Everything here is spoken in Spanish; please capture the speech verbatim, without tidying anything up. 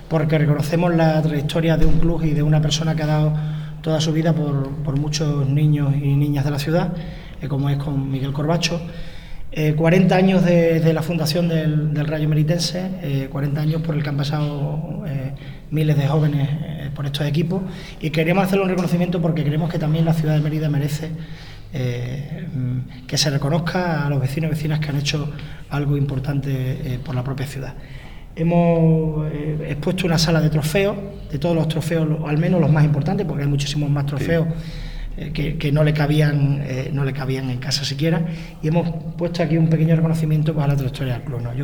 porque reconocemos la trayectoria de un club y de una persona que ha dado toda su vida por, por muchos niños y niñas de la ciudad, eh, como es con Miguel Corbacho. Eh, cuarenta años de, de la fundación del, del Rayo Meritense, eh, cuarenta años por el que han pasado eh, miles de jóvenes eh, por estos equipos, y queríamos hacerle un reconocimiento porque creemos que también la ciudad de Mérida merece eh, que se reconozca a los vecinos y vecinas que han hecho algo importante eh, por la propia ciudad. Hemos eh, expuesto una sala de trofeos, de todos los trofeos, al menos los más importantes, porque hay muchísimos más trofeos. Sí. Que, que no le cabían eh, no le cabían en casa siquiera, y hemos puesto aquí un pequeño reconocimiento para la trayectoria del club, ¿no? Yo